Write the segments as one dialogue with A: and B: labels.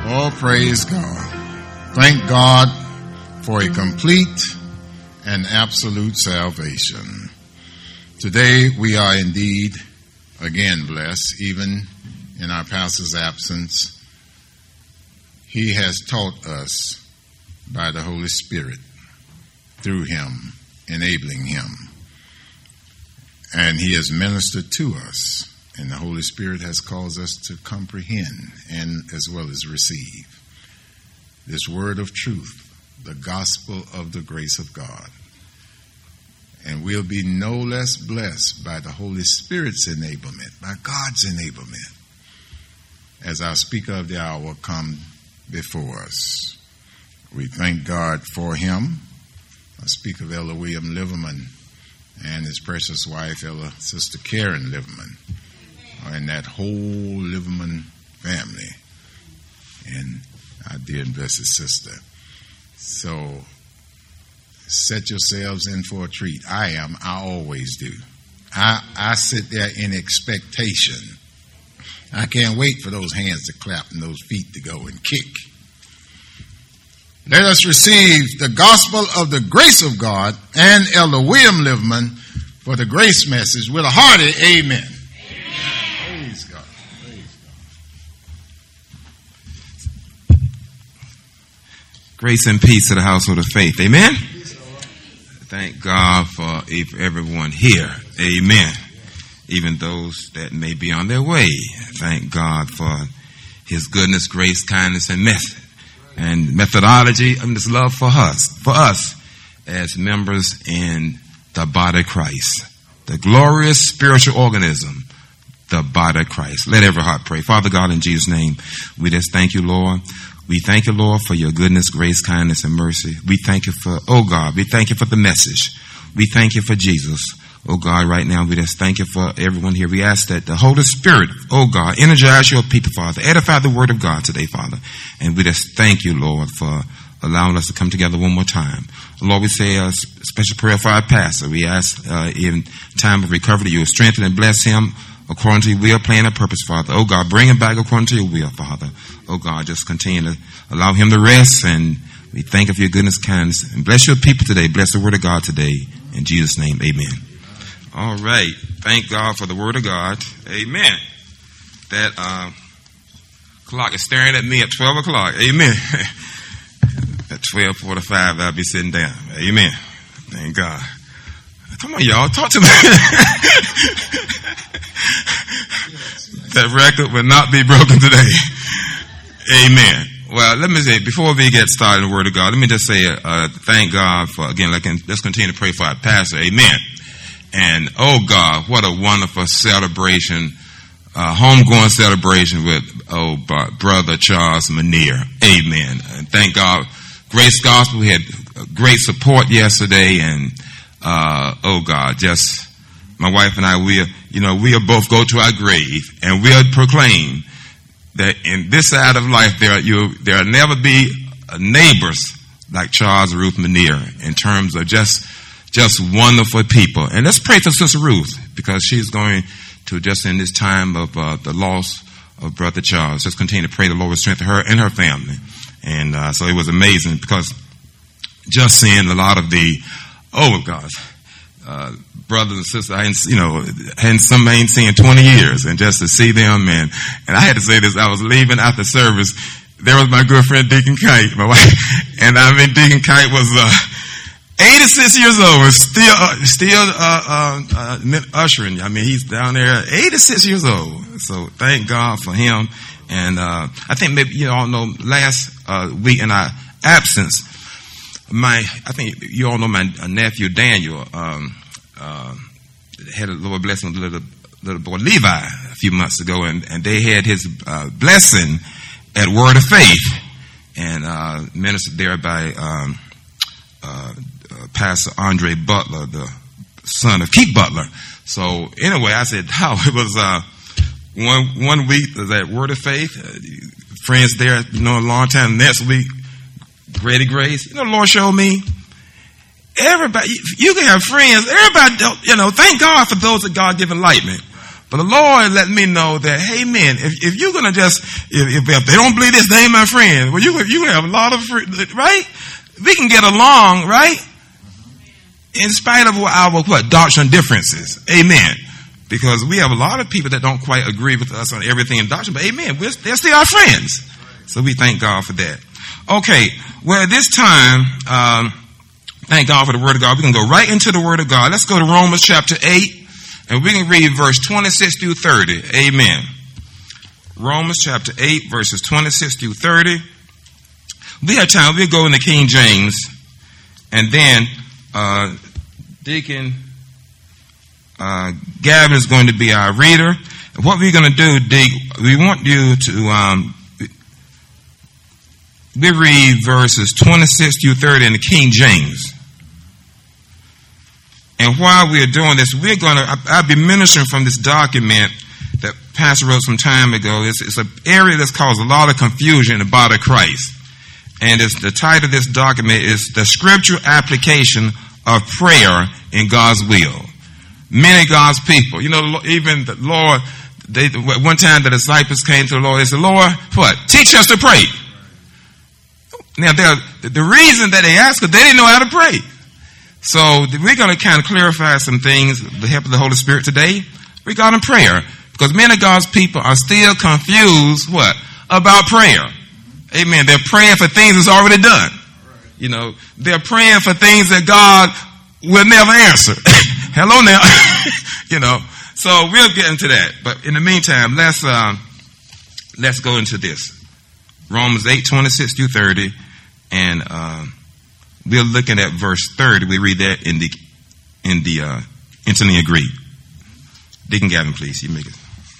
A: Oh, praise God. Thank God for a complete and absolute salvation. Today we are indeed again blessed, even in our pastor's absence. He has taught us by the Holy Spirit through him, enabling him. And he has ministered to us. And the Holy Spirit has caused us to comprehend and as well as receive this word of truth, the gospel of the grace of God. And we'll be no less blessed by the Holy Spirit's enablement, by God's enablement, as our speaker of the hour come before us. We thank God for him. I speak of Elder William Liverman and his precious wife, Elder Sister Karen Liverman, and that whole Liverman family, and our dear and blessed sister. So set yourselves in for a treat. I always do. I sit there in expectation. I can't wait for those hands to clap and those feet to go and kick. Let us receive the gospel of the grace of God and Elder William Liverman for the grace message with a hearty amen. Praise God. Praise
B: God. Grace and peace to the household of faith. Amen. Thank God for everyone here. Amen. Even those that may be on their way. Thank God for his goodness, grace, kindness, and methodology and his love for us as members in the body of Christ. The glorious spiritual organism, the body of Christ. Let every heart pray. Father God, in Jesus' name, we just thank you, Lord. We thank you, Lord, for your goodness, grace, kindness, and mercy. We thank you for, oh God, we thank you for the message. We thank you for Jesus. Oh God, right now, we just thank you for everyone here. We ask that the Holy Spirit, oh God, energize your people, Father. Edify the word of God today, Father. And we just thank you, Lord, for allowing us to come together one more time. Lord, we say a special prayer for our pastor. We ask in time of recovery, you will strengthen and bless him according to your will, plan, and purpose, Father. Oh God, bring him back according to your will, Father. Oh God, just continue to allow him to rest, and we thank you for your goodness, kindness, and bless your people today. Bless the word of God today. In Jesus' name, amen. All right. Thank God for the word of God. Amen. That clock is staring at me at 12 o'clock. Amen. At 12:45, I'll be sitting down. Amen. Thank God. Come on, y'all. Talk to me. That record will not be broken today. Amen. Well, let me say, before we get started in the word of God, let me just say thank God for, again, let's continue to pray for our pastor. Amen. And, oh God, what a wonderful celebration, homegoing celebration with, Brother Charles Manier. Amen. And thank God. Grace Gospel, we had great support yesterday, and, oh God, just, my wife and I, we'll both go to our grave, and we'll proclaim that in this side of life, there'll never be neighbors like Charles and Ruth Manier in terms of just wonderful people. And let's pray for Sister Ruth, because she's going to, just in this time of the loss of Brother Charles, just continue to pray the Lord will strengthen her and her family. And so it was amazing, because just seeing a lot of the, brothers and sisters I ain't seen in 20 years, and just to see them, and I had to say this, I was leaving after service, there was my good friend Deacon Kite, my wife, and Deacon Kite was 86 years old, still ushering. I mean, he's down there, 86 years old. So thank God for him. And I think maybe you all know last week in our absence, I think you all know my nephew Daniel had a Lord blessing with little boy Levi a few months ago, and they had his blessing at Word of Faith, and ministered there by Pastor Andre Butler, the son of Keith Butler. So anyway, I said, it was one week was at Word of Faith, friends there, a long time. Next week, Grady Grace. The Lord showed me, everybody, you can have friends, everybody, thank God for those that God give enlightenment. But the Lord let me know that, hey man, if you're going to just, if they don't believe this, they ain't my friend. Well, you have a lot of friends, right? We can get along, right? In spite of our doctrine differences. Amen. Because we have a lot of people that don't quite agree with us on everything in doctrine, but amen, they're still our friends. So we thank God for that. Okay, well at this time, thank God for the Word of God. We can go right into the Word of God. Let's go to Romans chapter 8, and we can read verse 26 through 30. Amen. Romans chapter 8, verses 26 through 30. We have time. We'll go in the King James, and then Deacon Gavin is going to be our reader. What we're going to do, Dick, we want you to we read verses 26 through 30 in the King James. And while we're doing this, I'll be ministering from this document that Pastor wrote some time ago. It's an area that's caused a lot of confusion in the body of Christ. And the title of this document is The Scriptural Application of Prayer in God's Will. Many of God's people, even the Lord, one time the disciples came to the Lord, they said, Lord, what? Teach us to pray. Now, the reason that they asked, because they didn't know how to pray. So we're going to kind of clarify some things with the help of the Holy Spirit today regarding prayer. Because many of God's people are still confused, about prayer. Amen. They're praying for things that's already done. They're praying for things that God will never answer. Hello now. So we'll get into that. But in the meantime, let's go into this. Romans 8, 26 through 30. And we're looking at verse 30. We read that in the instantly agreed. Deacon Gavin, please. You make it.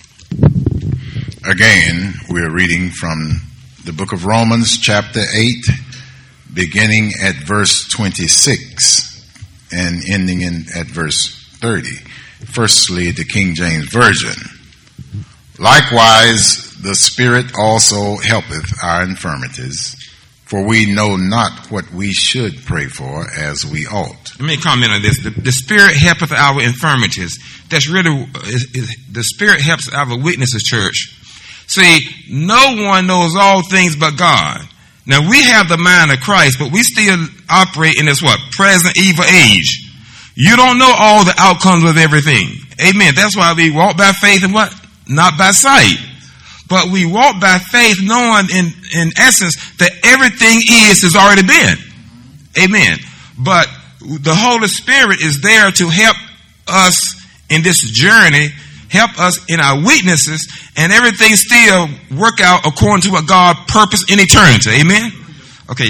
A: Again, we're reading from the book of Romans, chapter 8, beginning at verse 26 and ending at verse 30. Firstly, the King James Version. Likewise, the Spirit also helpeth our infirmities, for we know not what we should pray for as we ought.
B: Let me comment on this. The Spirit helpeth our infirmities. That's really, the Spirit helps our weaknesses, church. See, no one knows all things but God. Now, we have the mind of Christ, but we still operate in this present evil age. You don't know all the outcomes of everything. Amen. That's why we walk by faith and not by sight. But we walk by faith knowing in essence that everything has already been. Amen. But the Holy Spirit is there to help us in this journey, help us in our weaknesses, and everything still work out according to what God purposed in eternity. Amen? Okay.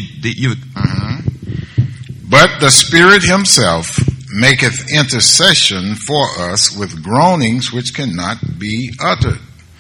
A: But the Spirit himself maketh intercession for us with groanings which cannot be uttered.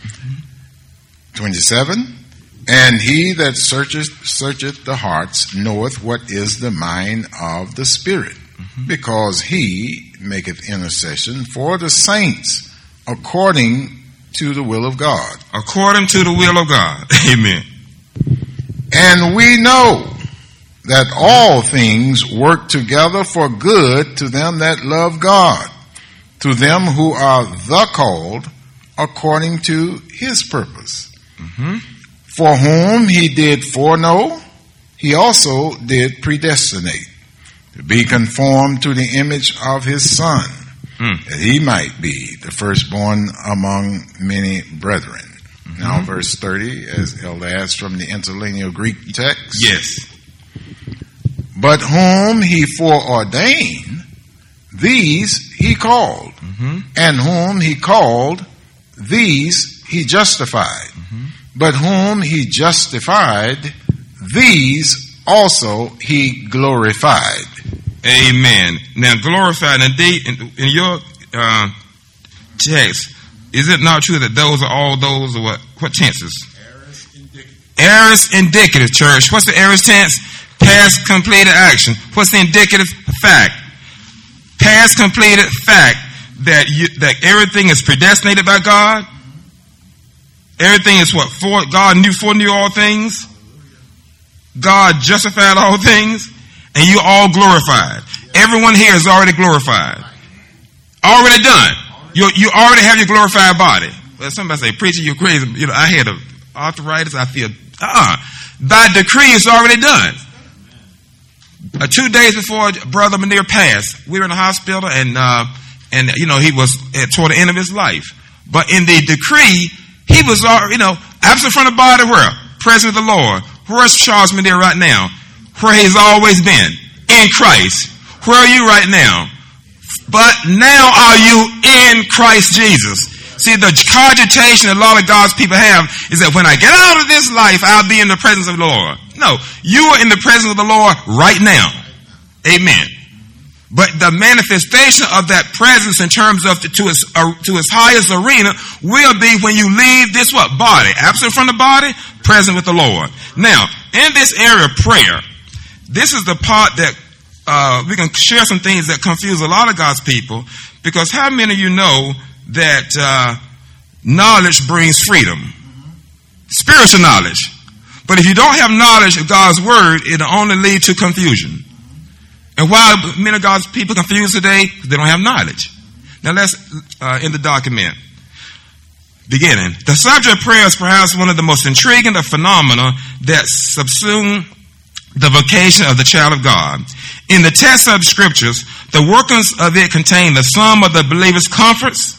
A: 27. And he that searcheth the hearts knoweth what is the mind of the Spirit, because he maketh intercession for the saints according to the will of God.
B: According to the will of God. Amen.
A: And we know that all things work together for good to them that love God, to them who are the called according to his purpose. For whom he did foreknow, he also did predestinate, to be conformed to the image of his Son, that he might be the firstborn among many brethren. Now verse 30, as Elder asked from the interlinear Greek text.
B: Yes.
A: But whom he foreordained, these he called. And whom he called, these he justified. But whom he justified, these also he glorified.
B: Amen. Now glorified, indeed, in your text, is it not true that those are all those, or what tenses? Aorist indicative, church. What's the aorist tense? Past completed action. What's the indicative? Fact. Past completed fact that everything is predestinated by God. Everything is God foreknew all things. God justified all things. And you all glorified. Everyone here is already glorified. Already done. You already have your glorified body. Well, somebody say, preacher, you're crazy. You know, I had arthritis. I feel, by decree, it's already done. 2 days before Brother Munir passed, we were in the hospital, and you know, he was toward the end of his life. But in the decree, he was, absent from the body, where? Present of the Lord. Where's Charles Munir right now? Where he's always been. In Christ. Where are you right now? But now are you in Christ Jesus? See, the cogitation a lot of God's people have is that when I get out of this life, I'll be in the presence of the Lord. No, you are in the presence of the Lord right now. Amen. But the manifestation of that presence in terms of to its highest arena will be when you leave this body, absent from the body, present with the Lord. Now, in this area of prayer, this is the part that we can share some things that confuse a lot of God's people, because how many of you know that knowledge brings freedom? Spiritual knowledge. But if you don't have knowledge of God's word, it'll only lead to confusion. And why many of God's people confused today? They don't have knowledge. Now let's, in the document, beginning. The subject of prayer is perhaps one of the most intriguing of phenomena that subsume the vocation of the child of God. In the text of the scriptures, the workings of it contain the sum of the believer's comforts.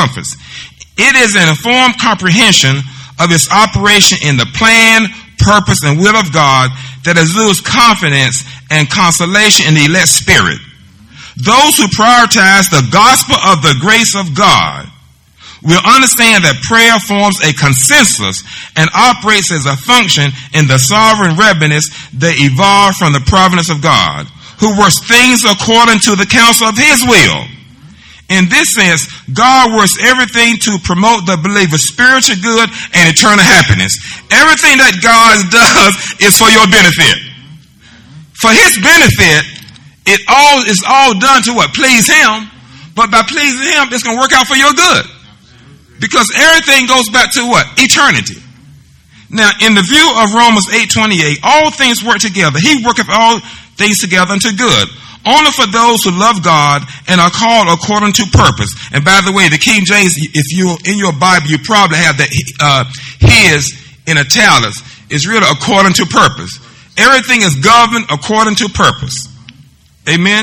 B: It is an informed comprehension of its operation in the plan, purpose, and will of God that exudes confidence and consolation in the elect spirit. Those who prioritize the gospel of the grace of God will understand that prayer forms a consensus and operates as a function in the sovereign readiness that evolved from the providence of God, who works things according to the counsel of his will. In this sense, God works everything to promote the believer's spiritual good and eternal happiness. Everything that God does is for your benefit. For his benefit, it all is all done to what? Please him. But by pleasing him, it's going to work out for your good. Because everything goes back to what? Eternity. Now, in the view of Romans 8:28, all things work together. He worketh all things together unto good. Only for those who love God and are called according to purpose. And by the way, the King James, if you in your Bible, you probably have that his in italics. It's really according to purpose. Everything is governed according to purpose. Amen.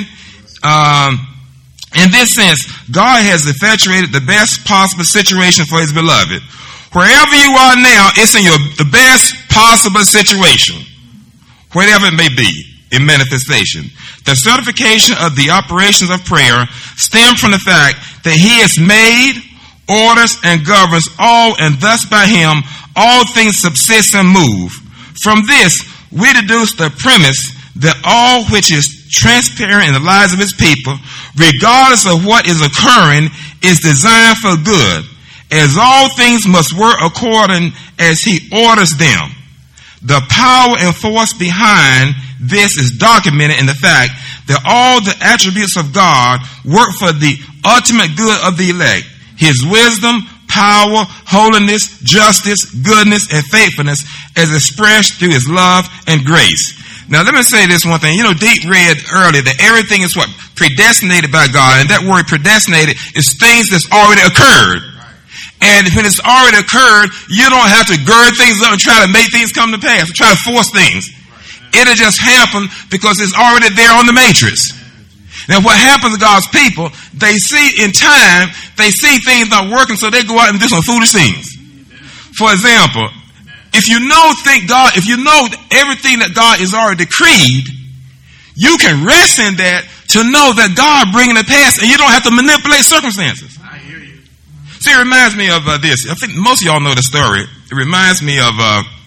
B: In this sense, God has effectuated the best possible situation for his beloved. Wherever you are now, it's in the best possible situation. Whatever it may be in manifestation. The certification of the operations of prayer stem from the fact that he has made, orders, and governs all, and thus by him all things subsist and move. From this, we deduce the premise that all which is transparent in the lives of his people, regardless of what is occurring, is designed for good, as all things must work according as he orders them. The power and force behind this is documented in the fact that all the attributes of God work for the ultimate good of the elect. His wisdom, power, holiness, justice, goodness, and faithfulness as expressed through his love and grace. Now let me say this one thing. Deep read earlier that everything is what? Predestinated by God. And that word predestinated is things that's already occurred. And when it's already occurred, you don't have to gird things up and try to make things come to pass, or try to force things. It'll just happen because it's already there on the matrix. Now what happens to God's people, they see in time, they see things not working, so they go out and do some foolish things. For example, if you know everything that God has already decreed, you can rest in that to know that God bringing it past, and you don't have to manipulate circumstances.
C: I hear you.
B: See, it reminds me of this. I think most of y'all know the story. It reminds me of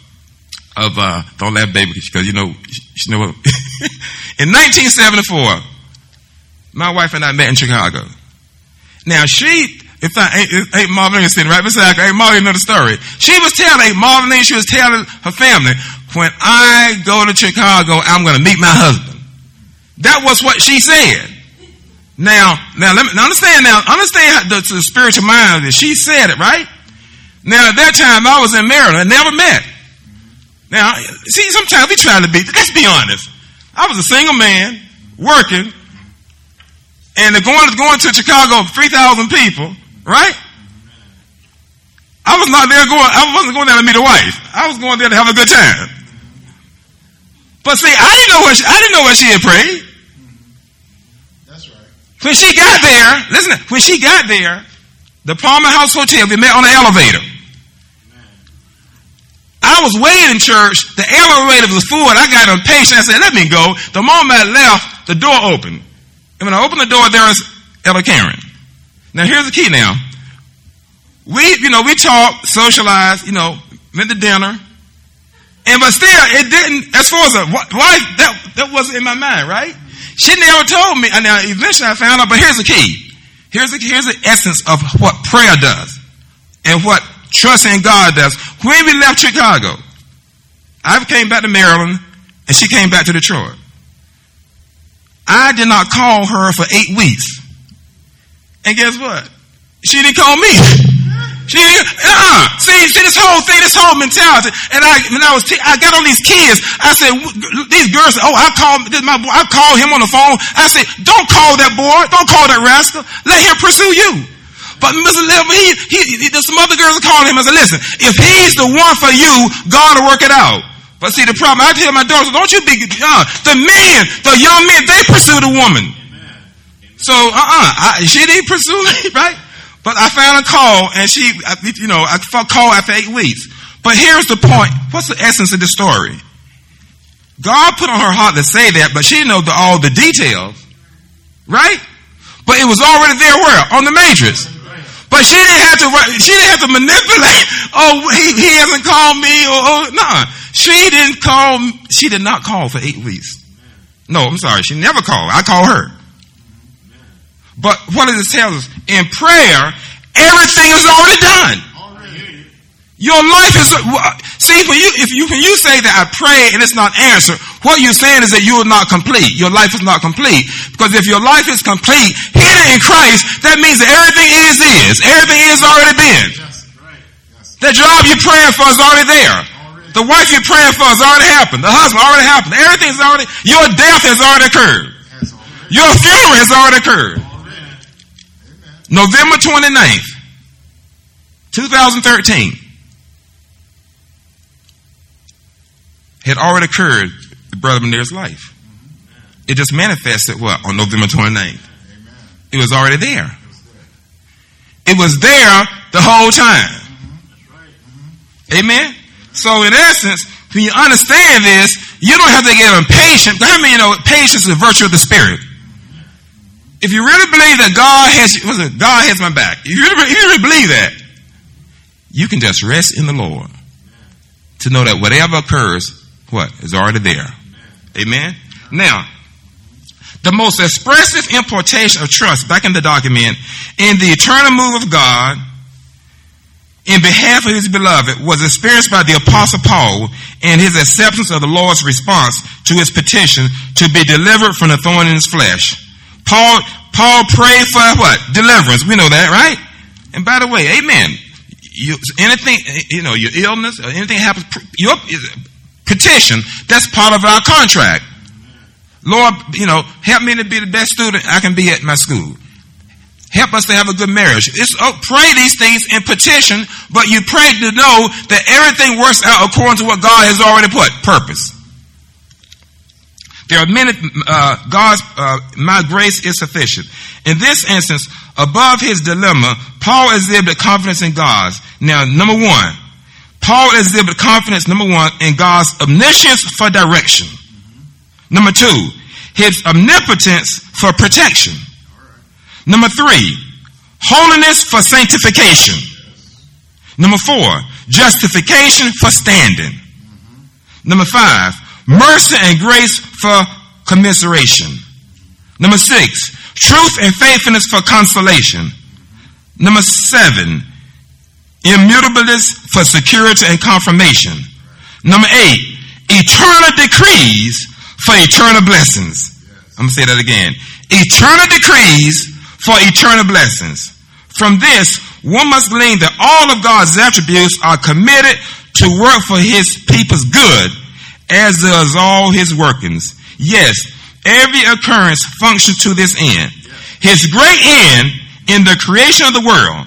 B: don't laugh, baby, because you know what. In 1974, my wife and I met in Chicago. Now Aunt Marvin is sitting right beside her. Aunt Marvin know the story. She was telling her family, when I go to Chicago, I'm going to meet my husband. That was what she said. Now understand the spiritual mind of it. She said it, right? Now at that time I was in Maryland, never met. Now, see, sometimes we try to let's be honest. I was a single man, working, and going to Chicago, 3,000 people, Right? I wasn't going there to meet a wife. I was going there to have a good time. But see, I didn't know what she had prayed.
A: That's right.
B: When she got there, listen, when she got there, the Palmer House Hotel, we met on the elevator. I was waiting in church. The elevator was full, and I got impatient. I said, let me go. The moment I left, the door opened. And when I opened the door, there was Elder Karen. Now, here's the key now. We talked, socialized, went to dinner. But still, it didn't, as far as a wife, that wasn't in my mind, right? She never told me. And now, eventually I found out, but here's the key. Here's the essence of what prayer does and what trust in God does. When we left Chicago, I came back to Maryland and she came back to Detroit. I did not call her for 8 weeks. And guess what? She didn't call me. She didn't, See this whole thing, this whole mentality. And I got on these kids. I said, these girls said, I called him on the phone. I said, don't call that boy. Don't call that rascal. Let him pursue you. But Mr. Levin, some other girls are calling him. I said, listen, if he's the one for you, God will work it out. But see, the problem, I tell my daughters, don't you be, the young men, they pursue the woman. So, she didn't pursue me, right? But I found a call, and I called after 8 weeks. But here's the point. What's the essence of the story? God put on her heart to say that, but she didn't know all the details, right? But it was already there where? On the matrix. But she didn't have to manipulate. He hasn't called me. She did not call for 8 weeks. No, I'm sorry. She never called. I called her. But what does it tell us? In prayer, everything is already done. Your life is, see, when you say that I pray and it's not answered, what you're saying is that you are not complete. Your life is not complete. Because if your life is complete, hidden in Christ, that means that everything is. Everything is already been. The job you're praying for is already there. The wife you're praying for has already happened. The husband already happened. Everything's already, your death has already occurred. Your funeral has already occurred. November 29th, 2013, had already occurred in Brother Munir's life. It just manifested what? On November 29th. It was already there. It was there the whole time. Amen? So in essence, when you understand this, you don't have to get impatient. How many patience is a virtue of the Spirit? If you really believe that God has my back, if you really believe that, you can just rest in the Lord to know that whatever occurs, is already there. Amen? Now, the most expressive importation of trust, back in the document, in the eternal move of God in behalf of his beloved was experienced by the Apostle Paul in his acceptance of the Lord's response to his petition to be delivered from the thorn in his flesh. Paul prayed for what? Deliverance. We know that, right? And by the way, amen. Your illness or anything happens, your petition, that's part of our contract. Lord, help me to be the best student I can be at my school. Help us to have a good marriage. Pray these things in petition, but you pray to know that everything works out according to what God has already put. Purpose. There are many, my grace is sufficient. In this instance, above his dilemma, Paul exhibited confidence in God. Now, number one, Paul exhibited confidence, in God's omniscience for direction. Number two, his omnipotence for protection. Number three, holiness for sanctification. Number four, justification for standing. Number five, mercy and grace for commiseration. Number six, truth and faithfulness for consolation. Number seven, immutableness for security and confirmation. Number eight, eternal decrees for eternal blessings. I'm going to say that again. Eternal decrees for eternal blessings. From this, one must glean that all of God's attributes are committed to work for his people's good, as does all his workings. Yes, every occurrence functions to this end. His great end in the creation of the world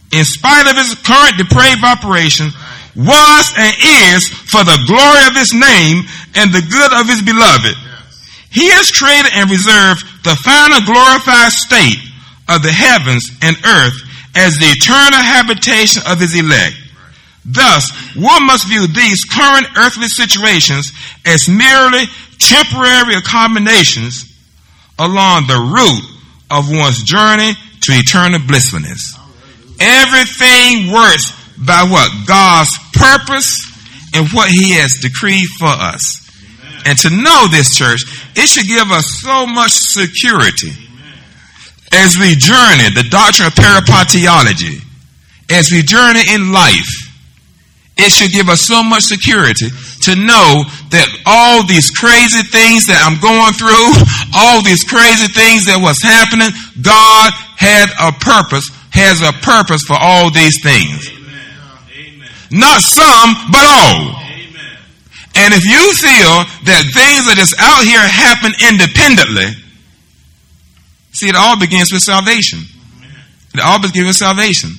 B: in spite of his current depraved operation, was and is for the glory of his name and the good of his beloved. He has created and reserved the final glorified state of the heavens and earth as the eternal habitation of his elect. Thus, one must view these current earthly situations as merely temporary accommodations along the route of one's journey to eternal blissfulness. Everything works by what? God's purpose and what he has decreed for us. Amen. And to know this, church, it should give us so much security. Amen. As we journey the doctrine of peripateology, as we journey in life, it should give us so much security to know that all these crazy things that I'm going through, all these crazy things that was happening, God has a purpose for all these things. Amen. Not some, but all. Amen. And if you feel that things that is out here happen independently, see, it all begins with salvation. It all begins with salvation.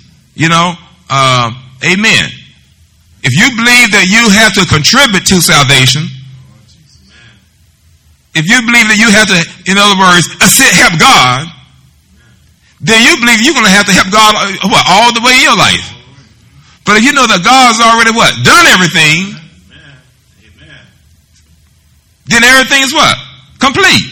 B: Amen. If you believe that you have to contribute to salvation, if you believe that you have to, in other words, help God, then you believe you're going to have to help God all the way in your life. But if you know that God's already done everything, then everything is complete.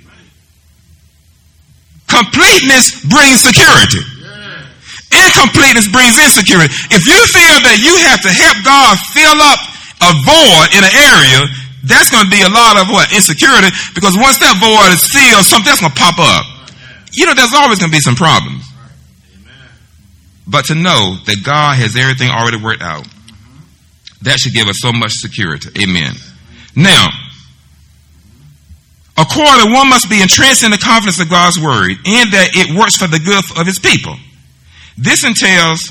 B: Completeness brings security. Incompleteness brings insecurity. If you feel that you have to help God fill up a void in an area, that's going to be a lot of insecurity, because once that void is filled, something else going to pop up. There's always going to be some problems. But to know that God has everything already worked out, that should give us so much security. Amen. Now, accordingly, one must be entranced in the confidence of God's word, in that it works for the good of his people. This entails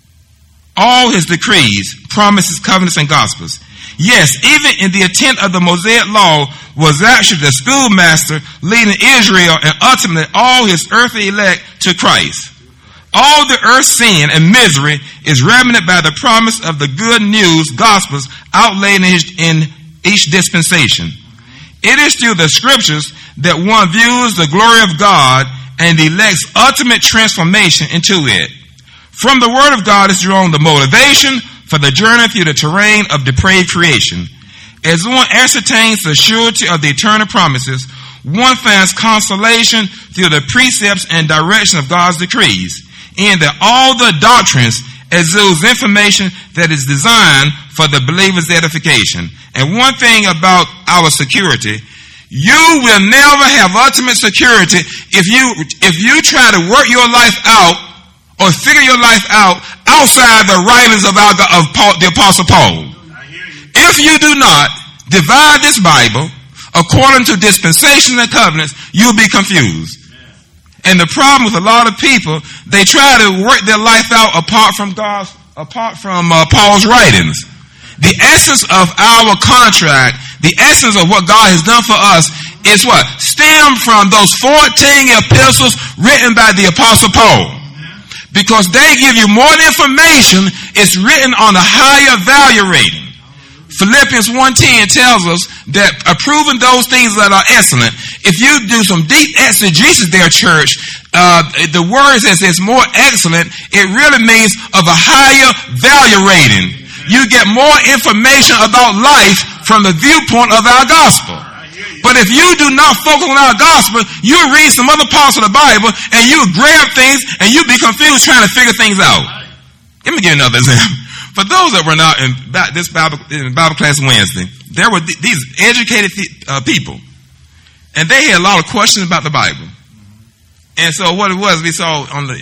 B: all his decrees, promises, covenants, and gospels. Yes, even in the intent of the Mosaic law was actually the schoolmaster leading Israel and ultimately all his earthly elect to Christ. All the earth's sin and misery is remedied by the promise of the good news gospels outlaid in each dispensation. It is through the scriptures that one views the glory of God and elects ultimate transformation into it. From the word of God is drawn the motivation for the journey through the terrain of depraved creation. As one ascertains the surety of the eternal promises, one finds consolation through the precepts and direction of God's decrees, in that all the doctrines exudes information that is designed for the believer's edification. And one thing about our security, you will never have ultimate security if you try to work your life out or figure your life out outside the writings of the Apostle Paul. If you do not divide this Bible according to dispensations and covenants, you'll be confused. And the problem with a lot of people, they try to work their life out apart from Paul's writings. The essence of our contract, the essence of what God has done for us is what? Stemmed from those 14 epistles written by the Apostle Paul. Because they give you more information, it's written on a higher value rating. Philippians 1:10 tells us that approving those things that are excellent, if you do some deep exegesis there, church, the word says it's more excellent, it really means of a higher value rating. You get more information about life from the viewpoint of our gospel. But if you do not focus on our gospel, you read some other parts of the Bible and you grab things and you be confused trying to figure things out. Let me give you another example. For those that were not in Bible class Wednesday, there were these educated people, and they had a lot of questions about the Bible. And so what it was, we saw on the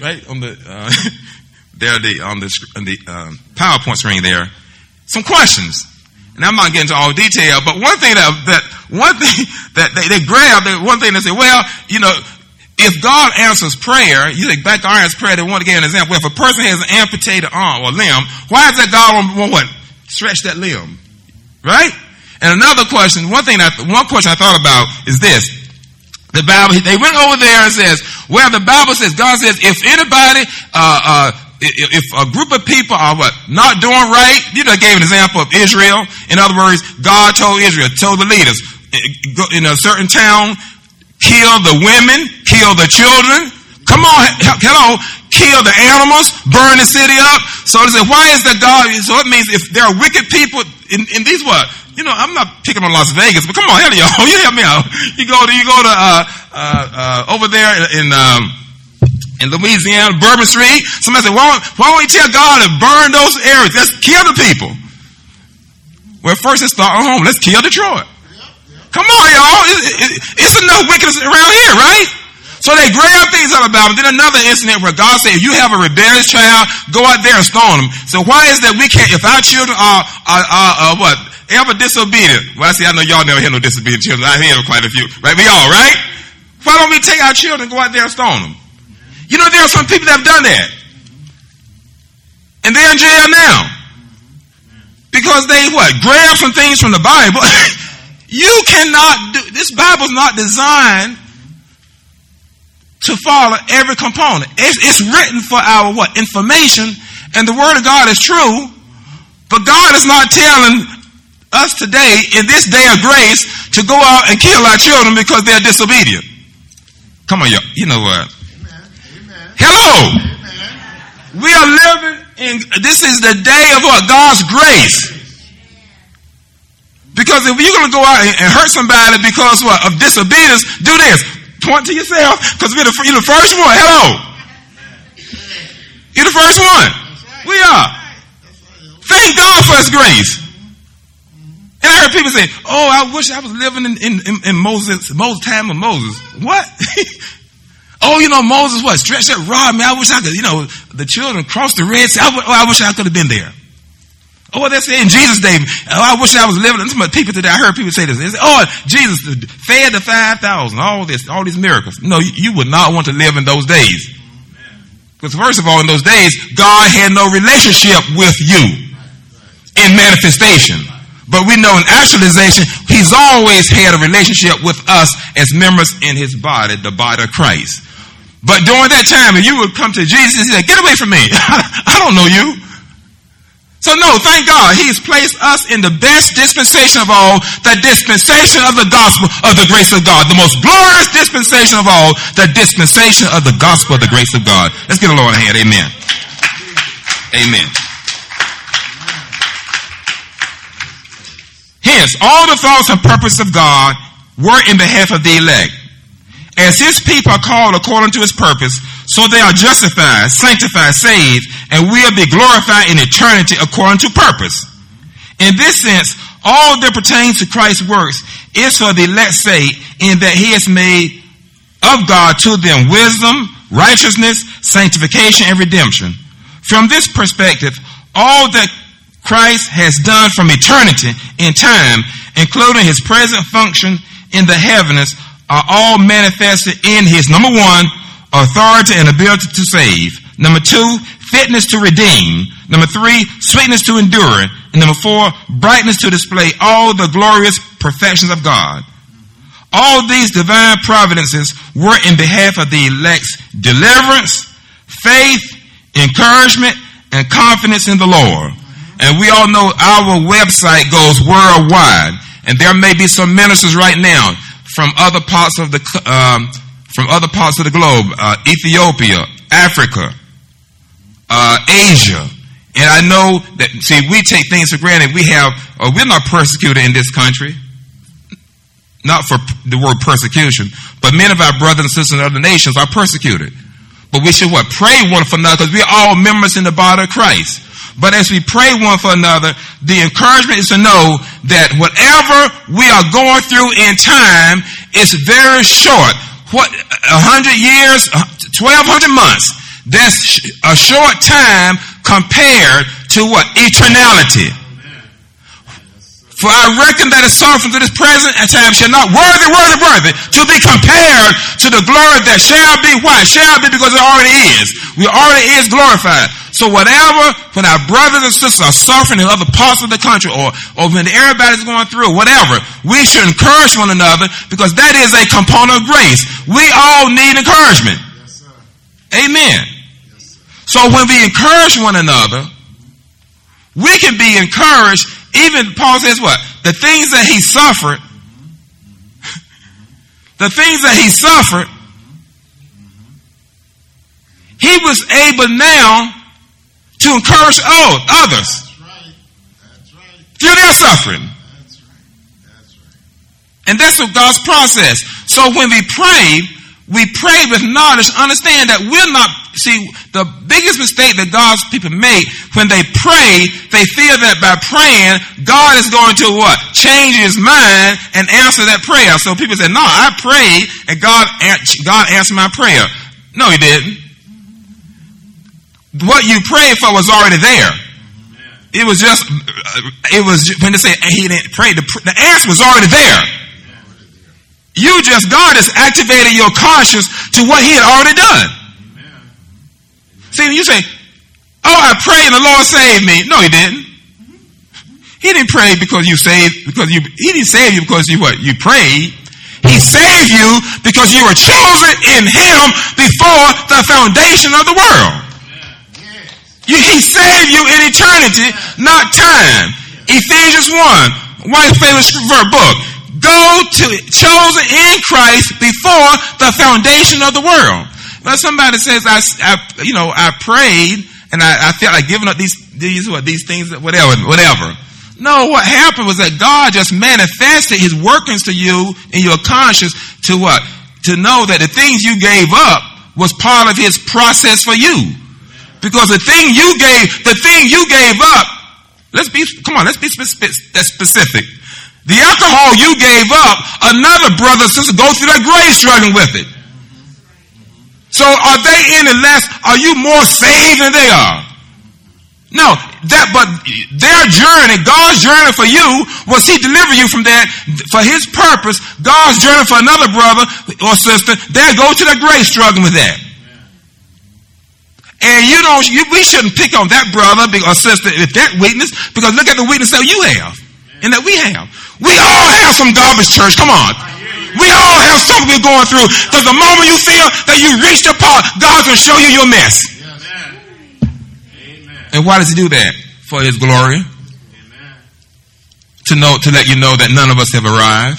B: PowerPoint screen there, some questions. And I'm not getting into all detail, but one thing that they grabbed, one thing they said, well, if God answers prayer, you think back to our prayer, they want to give an example. If a person has an amputated arm or limb, why is that God won't stretch that limb? Right? And another question, one question I thought about is this. The Bible, they went over there and says, well, the Bible says, God says, if anybody if a group of people are not doing right, you know, I gave an example of Israel. In other words, God told Israel, told the leaders, go in a certain town, kill the women, kill the children. Come on, hello, kill the animals, burn the city up. So they say, why is that God? So it means if there are wicked people in these what? You know, I'm not picking on Las Vegas, but come on, help y'all, you help me out. You go to over there in Louisiana, Bourbon Street. Somebody said, why don't we tell God to burn those areas? Let's kill the people. Well, first let's start at home. Let's kill Detroit. Come on, y'all. It's enough wickedness around here, right? So they grab things out of Bible. Then another incident where God said, if you have a rebellious child, go out there and stone them. So why is that we can't, if our children are ever disobedient? Well, I know y'all never hear no disobedient children. I hear quite a few. Right? We all, right? Why don't we take our children and go out there and stone them? You know, there are some people that have done that. And they're in jail now. Because they grab some things from the Bible. You cannot do, this Bible's not designed to follow every component. It's written for our information, and the Word of God is true, but God is not telling us today, in this day of grace, to go out and kill our children because they're disobedient. Come on, y'all. You know what? Amen. Hello. Amen. We are living in, this is the day of God's grace. Because if you're going to go out and hurt somebody because of disobedience, do this. Point to yourself, because you're the first one. Hello. You're the first one. We are. Thank God for His grace. And I heard people say, oh, I wish I was living in Moses' time of Moses. What? Oh, you know, Moses stretched that rod, man. I wish I could, the children crossed the Red Sea. I wish I could have been there. Oh, that's in Jesus' day. Oh, I wish I was living. Some people today, I heard people say this. They say, oh, Jesus fed the 5,000, all these miracles. No, you would not want to live in those days. Because first of all, in those days, God had no relationship with you in manifestation. But we know in actualization, He's always had a relationship with us as members in His body, the body of Christ. But during that time, if you would come to Jesus and say, get away from me. I don't know you. So no, thank God, He's placed us in the best dispensation of all, the dispensation of the gospel of the grace of God. The most glorious dispensation of all, the dispensation of the gospel of the grace of God. Let's give the Lord a hand. Amen. Amen. Hence, all the thoughts and purposes of God were in behalf of the elect. As His people are called according to His purpose, so they are justified, sanctified, saved, and will be glorified in eternity according to purpose. In this sense, all that pertains to Christ's works is for the elect's sake, in that He has made of God to them wisdom, righteousness, sanctification, and redemption. From this perspective, all that Christ has done from eternity in time, including His present function in the heavens, are all manifested in His, number one, authority and ability to save. Number two, fitness to redeem. Number three, sweetness to endure. And number four, brightness to display all the glorious perfections of God. All these divine providences were in behalf of the elect's deliverance, faith, encouragement, and confidence in the Lord. And we all know our website goes worldwide. And there may be some ministers right now from other parts of the globe, Ethiopia, Africa, Asia. And I know that, see, we take things for granted. We're not persecuted in this country. Not for the word persecution, but many of our brothers and sisters in other nations are persecuted. But we should pray one for another, because we're all members in the body of Christ. But as we pray one for another, the encouragement is to know that whatever we are going through in time is very short. 100 years, 1,200 months. That's a short time compared to eternality. For I reckon that a suffering to this present time shall not worthy to be compared to the glory that shall be. Why? Shall be because it already is. We already is glorified. So when our brothers and sisters are suffering in other parts of the country, or when everybody's going through, whatever, we should encourage one another, because that is a component of grace. We all need encouragement. Yes, sir. Amen. Yes, sir. So when we encourage one another, we can be encouraged. Even Paul says what? The things that he suffered, he was able now to encourage others.
A: That's right.
B: Through their suffering.
A: That's right.
B: And that's what God's process. So when we pray with knowledge, understand that we're not, see, the biggest mistake that God's people make when they pray, they feel that by praying, God is going to what? Change his mind and answer that prayer. So people say, no, I prayed and God answered my prayer. No, he didn't. What you prayed for was already there. It was when they say he didn't pray, the answer was already there. God has activated your conscience to what he had already done. Amen. See, when you say, I prayed and the Lord saved me. No, he didn't. He didn't pray because he didn't save you because you prayed. He saved you because you were chosen in him before the foundation of the world. He saved you in eternity, not time. Ephesians 1, one favorite book. Chosen in Christ before the foundation of the world. Now somebody says, I prayed and I felt like giving up these things, whatever. No, what happened was that God just manifested his workings to you in your conscience to what? To know that the things you gave up was part of his process for you. Because the thing you gave up, let's be specific. The alcohol you gave up, another brother or sister go through that grave struggling with it. So are they any less? Are you more saved than they are? No, but their journey, God's journey for you was he deliver you from that for his purpose. God's journey for another brother or sister, they go to the grave struggling with that. And we shouldn't pick on that brother or sister with that weakness, because look at the weakness that you have and that we have. We all have some garbage, church. Come on. We all have something we're going through. Because the moment you feel that you reached a part, God's going to show you your mess. Amen. And why does he do that? For his glory. Amen. To let you know that none of us have arrived.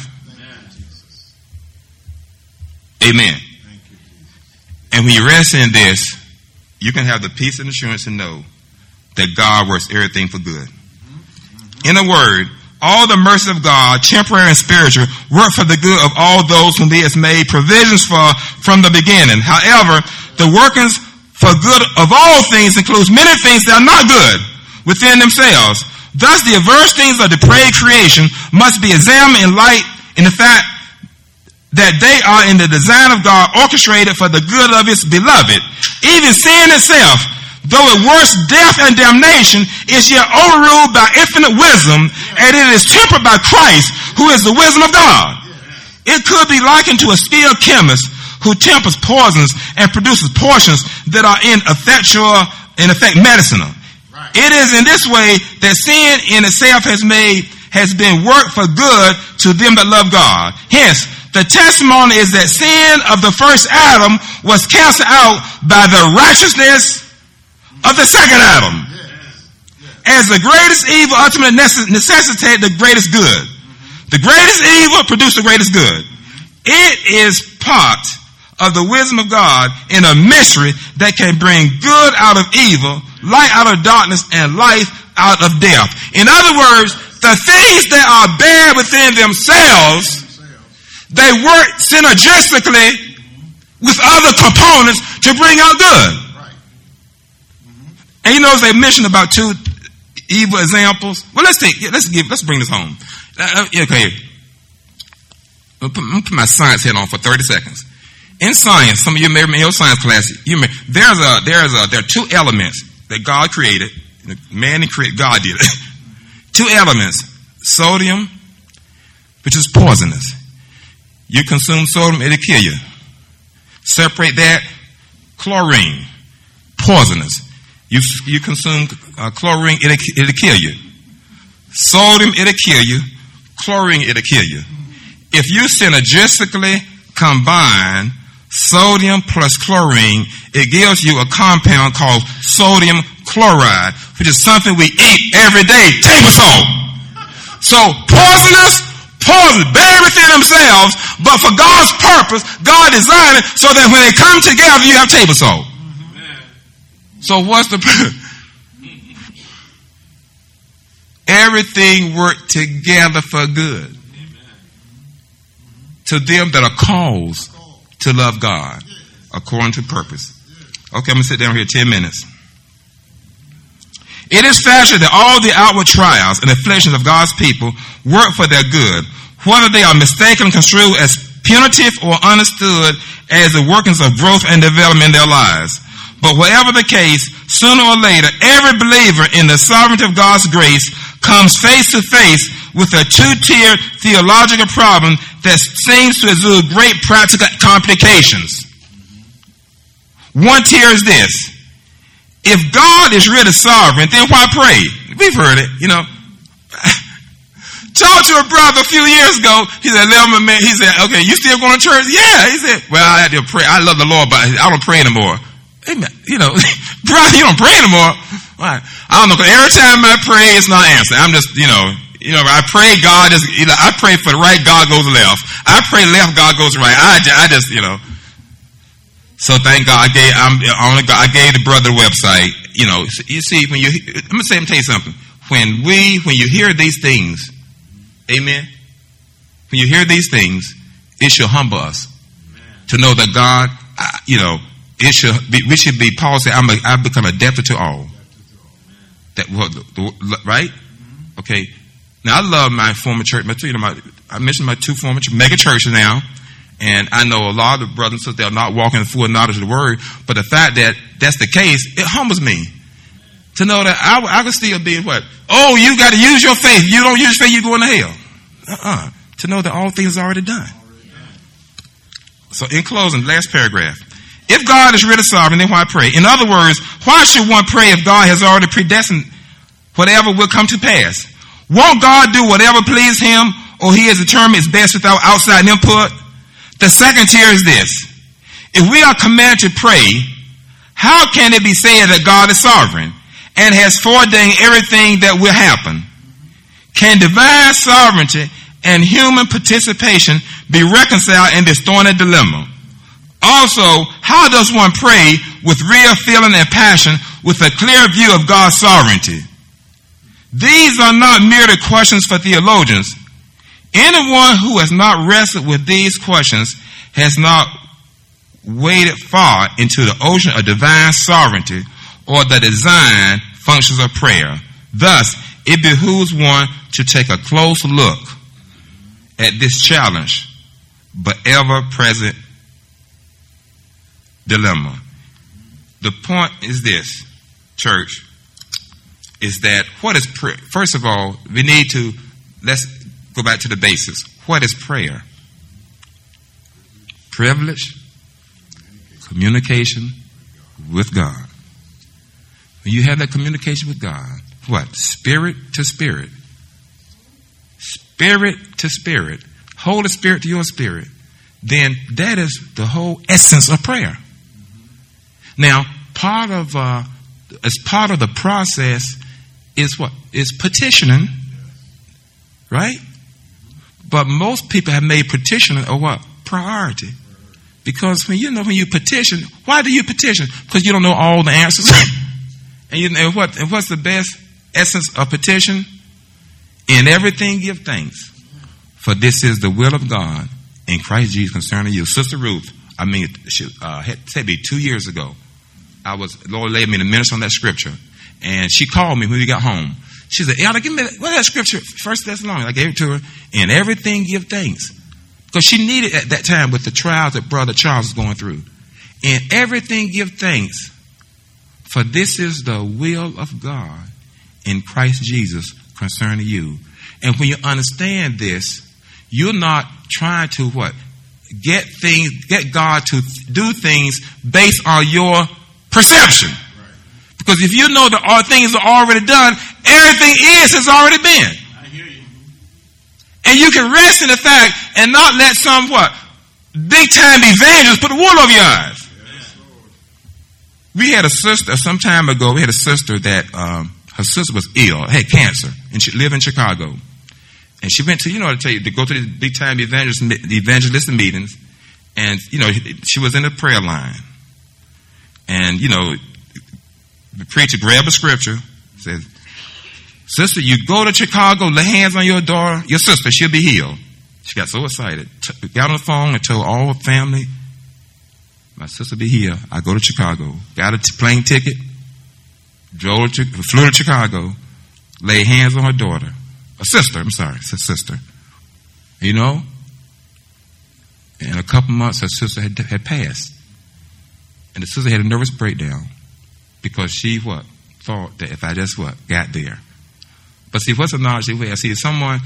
B: Amen. And when you rest in this, you can have the peace and assurance to know that God works everything for good. In a word, all the mercy of God, temporary and spiritual, work for the good of all those whom he has made provisions for from the beginning. However, the workings for good of all things includes many things that are not good within themselves. Thus, the adverse things of depraved creation must be examined in light in the fact that they are in the design of God orchestrated for the good of his beloved. Even sin itself, though it works death and damnation, is yet overruled by infinite wisdom, and it is tempered by Christ, who is the wisdom of God. It could be likened to a skilled chemist who tempers poisons and produces portions that are in effect medicinal. It is in this way that sin in itself has been worked for good to them that love God. Hence, the testimony is that sin of the first Adam was canceled out by the righteousness of the second Adam. As the greatest evil ultimately necessitated the greatest good. The greatest evil produced the greatest good. It is part of the wisdom of God in a mystery that can bring good out of evil, light out of darkness, and life out of death. In other words, the things that are bad within themselves, they work synergistically with other components to bring out good. And you notice they mentioned about two evil examples. Well, let's bring this home. Okay. I'm gonna put my science head on for 30 seconds. In science, some of you may remember in your science class, there are two elements that God created. Man didn't create, God did it. Two elements. Sodium, which is poisonous. You consume sodium, it'll kill you. Separate that. Chlorine, poisonous. You consume chlorine, it'll kill you. Sodium, it'll kill you. Chlorine, it'll kill you. If you synergistically combine sodium plus chlorine, it gives you a compound called sodium chloride, which is something we eat every day, table salt. So poisonous, bury within themselves, but for God's purpose, God designed it so that when they come together, you have table salt. So what's the everything worked together for good to them that are called to love God according to purpose. Okay, I'm going to sit down here 10 minutes. It is fashioned that all the outward trials and afflictions of God's people work for their good, whether they are mistaken, construed as punitive, or understood as the workings of growth and development in their lives. But whatever the case, sooner or later, every believer in the sovereignty of God's grace comes face to face with a two-tier theological problem that seems to exude great practical complications. One tier is this: if God is really sovereign, then why pray? We've heard it, you know. Talked to a brother a few years ago. He said, man, he said, okay, you still going to church? Yeah. He said, well, I had to pray. I love the Lord, but I don't pray anymore. Amen. You know, brother, you don't pray anymore. Right. I don't know, because every time I pray, it's not answered. I'm just, you know, I pray God is, I pray for the right, God goes left. I pray left, God goes right. I just, you know. So thank God I gave the brother the website. You know, you see, I'm going to tell you something. When you hear these things, amen, when you hear these things, it should humble us. Amen. To know that God, you know, we should be, Paul said, I've become a debtor to all. That, right? Mm-hmm. Okay. Now, I love my former church. I mentioned my two former mega churches now. And I know a lot of the brothers and sisters, they're not walking in full knowledge of the word. But the fact that that's the case, it humbles me. To know that I can still be what? Oh, you got to use your faith. You don't use faith, you're going to hell. To know that all things are already done. So in closing, last paragraph. If God is really sovereign, then why pray? In other words, why should one pray if God has already predestined whatever will come to pass? Won't God do whatever pleases him, or he has determined is best without outside input? The second tier is this. If we are commanded to pray, how can it be said that God is sovereign and has foreordained everything that will happen? Can divine sovereignty and human participation be reconciled in this thorny dilemma? Also, how does one pray with real feeling and passion with a clear view of God's sovereignty? These are not merely questions for theologians. Anyone who has not wrestled with these questions has not waded far into the ocean of divine sovereignty or the design functions of prayer. Thus, it behooves one to take a close look at this challenge, but ever-present dilemma. The point is this, church, is that what is prayer? First of all, let's go back to the basics. What is prayer? Privilege, communication with God. When you have that communication with God, what? Spirit to spirit. Spirit to spirit. Holy Spirit to your spirit. Then that is the whole essence of prayer. Now, as part of the process is what? Is petitioning, right? But most people have made petitioning a what? Priority. Because when you petition, why do you petition? Because you don't know all the answers. And what's the best essence of petition? In everything give thanks. For this is the will of God in Christ Jesus concerning you. Sister Ruth, had said me 2 years ago, Lord laid me to minister on that scripture. And she called me when we got home. She said, Elder, give me that scripture, 1 Thessalonians. I gave it to her. In everything give thanks. Because she needed at that time with the trials that Brother Charles was going through. In everything give thanks. For this is the will of God in Christ Jesus concerning you. And when you understand this, you're not trying to what? Get God to do things based on your perception. Right. Because if you know that all things are already done, everything has already been. I hear you. And you can rest in the fact and not let some big time evangelists put the wool over your eyes. We had a sister some time ago. We had a sister that her sister was ill, had cancer, and she lived in Chicago. And she went to, to go to these big time evangelistic meetings, and she was in the prayer line. And the preacher grabbed a scripture, says, "Sister, you go to Chicago, lay hands on your daughter, your sister, she'll be healed." She got so excited, got on the phone and told all her family, "My sister be here. I go to Chicago." Got a plane ticket, flew to Chicago, laid hands on her daughter. A sister. In a couple months, her sister had passed. And the sister had a nervous breakdown because she thought that if I just got there. But see, what's the knowledge that we have? See someone,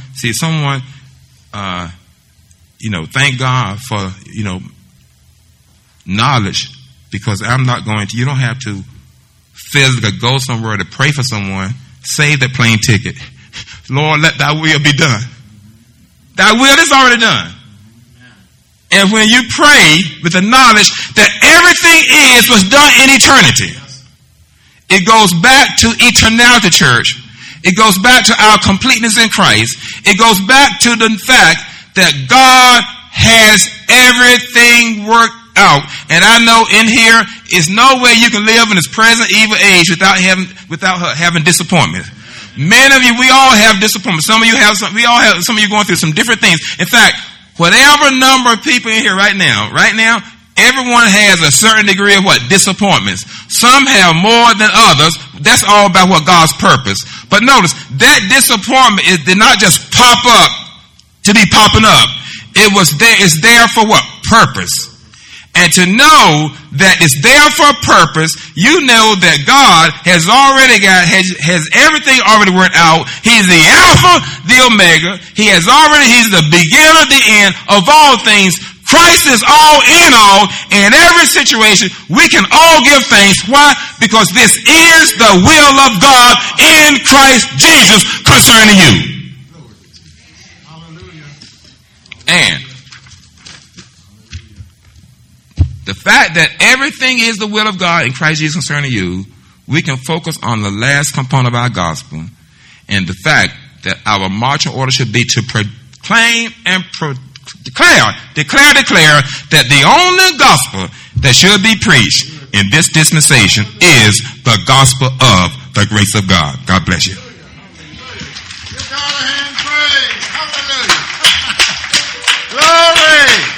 B: thank God for, knowledge, because I'm not going to, you don't have to physically go somewhere to pray for someone. Save that plane ticket. Lord, let thy will be done. Thy will is already done. And when you pray with the knowledge that everything was done in eternity, it goes back to eternality, church. It goes back to our completeness in Christ. It goes back to the fact that God has everything worked out. And I know in here is no way you can live in this present evil age without having disappointment. Many of you, we all have disappointment. Some of you some of you going through some different things. In fact, whatever number of people in here right now, everyone has a certain degree of disappointments. Some have more than others. That's all about God's purpose. But notice, that disappointment did not just pop up to be popping up. It's there for what? Purpose. And to know that it's there for a purpose, you know that God has everything already worked out. He's the Alpha, the Omega. He's the beginning, the end of all things. Christ is all in all. In every situation, we can all give thanks. Why? Because this is the will of God in Christ Jesus concerning you. And the fact that everything is the will of God in Christ Jesus concerning you, we can focus on the last component of our gospel, and the fact that our marching order should be to proclaim and declare that the only gospel that should be preached in this dispensation is the gospel of the grace of God. God bless you.